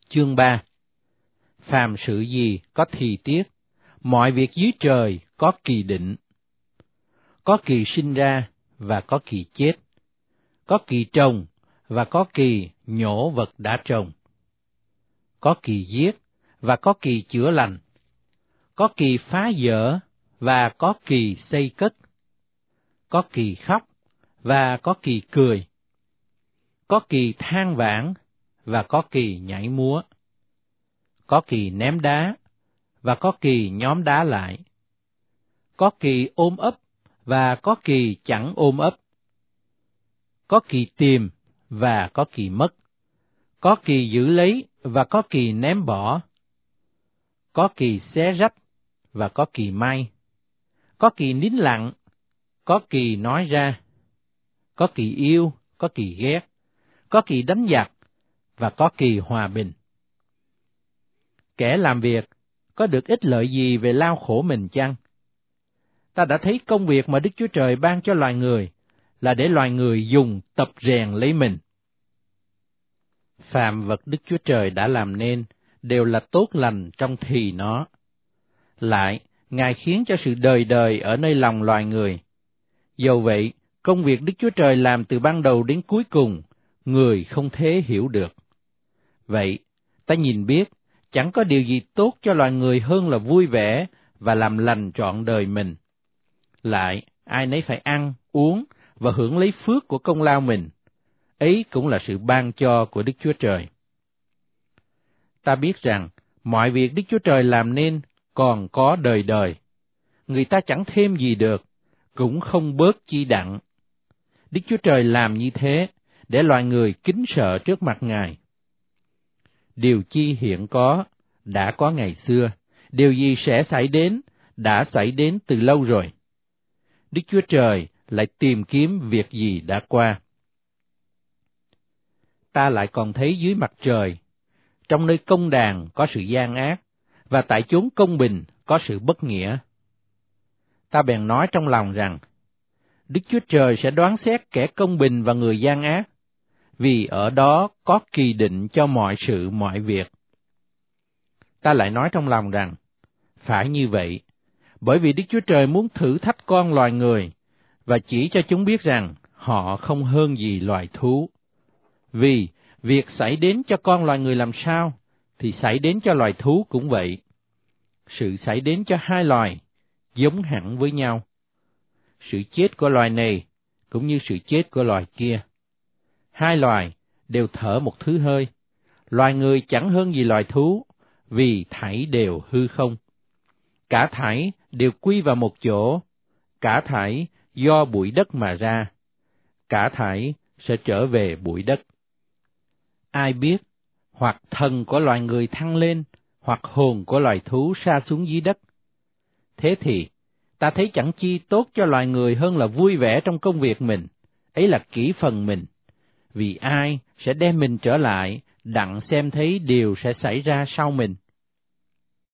Chương 3. Phàm sự gì có thì tiết, mọi việc dưới trời có kỳ định. Có kỳ sinh ra và có kỳ chết, có kỳ trồng và có kỳ nhổ vật đã trồng. Có kỳ giết và có kỳ chữa lành, có kỳ phá vỡ và có kỳ xây cất, có kỳ khóc và có kỳ cười, có kỳ than vãn và có kỳ nhảy múa, có kỳ ném đá và có kỳ nhóm đá lại, có kỳ ôm ấp và có kỳ chẳng ôm ấp, có kỳ tìm và có kỳ mất, có kỳ giữ lấy và có kỳ ném bỏ, có kỳ xé rách và có kỳ may, có kỳ nín lặng, có kỳ nói ra, có kỳ yêu, có kỳ ghét, có kỳ đánh giặc và có kỳ hòa bình. Kẻ làm việc có được ích lợi gì về lao khổ mình chăng? Ta đã thấy công việc mà Đức Chúa Trời ban cho loài người là để loài người dùng tập rèn lấy mình. Phàm vật Đức Chúa Trời đã làm nên đều là tốt lành trong thì nó. Lại, Ngài khiến cho sự đời đời ở nơi lòng loài người. Dầu vậy, công việc Đức Chúa Trời làm từ ban đầu đến cuối cùng, người không thể hiểu được. Vậy, ta nhìn biết, chẳng có điều gì tốt cho loài người hơn là vui vẻ và làm lành trọn đời mình. Lại, ai nấy phải ăn, uống và hưởng lấy phước của công lao mình. Ấy cũng là sự ban cho của Đức Chúa Trời. Ta biết rằng, mọi việc Đức Chúa Trời làm nên còn có đời đời. Người ta chẳng thêm gì được, cũng không bớt chi đặng. Đức Chúa Trời làm như thế, để loài người kính sợ trước mặt Ngài. Điều chi hiện có, đã có ngày xưa, điều gì sẽ xảy đến, đã xảy đến từ lâu rồi. Đức Chúa Trời lại tìm kiếm việc gì đã qua. Ta lại còn thấy dưới mặt trời, trong nơi công đàn có sự gian ác, và tại chốn công bình có sự bất nghĩa. Ta bèn nói trong lòng rằng, Đức Chúa Trời sẽ đoán xét kẻ công bình và người gian ác, vì ở đó có kỳ định cho mọi sự mọi việc. Ta lại nói trong lòng rằng, phải như vậy, bởi vì Đức Chúa Trời muốn thử thách con loài người, và chỉ cho chúng biết rằng họ không hơn gì loài thú. Vì việc xảy đến cho con loài người làm sao, thì xảy đến cho loài thú cũng vậy. Sự xảy đến cho hai loài giống hẳn với nhau. Sự chết của loài này cũng như sự chết của loài kia. Hai loài đều thở một thứ hơi. Loài người chẳng hơn gì loài thú, vì thảy đều hư không. Cả thảy đều quy vào một chỗ, cả thảy do bụi đất mà ra, cả thảy sẽ trở về bụi đất. Ai biết, hoặc thần của loài người thăng lên, hoặc hồn của loài thú sa xuống dưới đất. Thế thì, ta thấy chẳng chi tốt cho loài người hơn là vui vẻ trong công việc mình, ấy là kỹ phần mình, vì ai sẽ đem mình trở lại, đặng xem thấy điều sẽ xảy ra sau mình.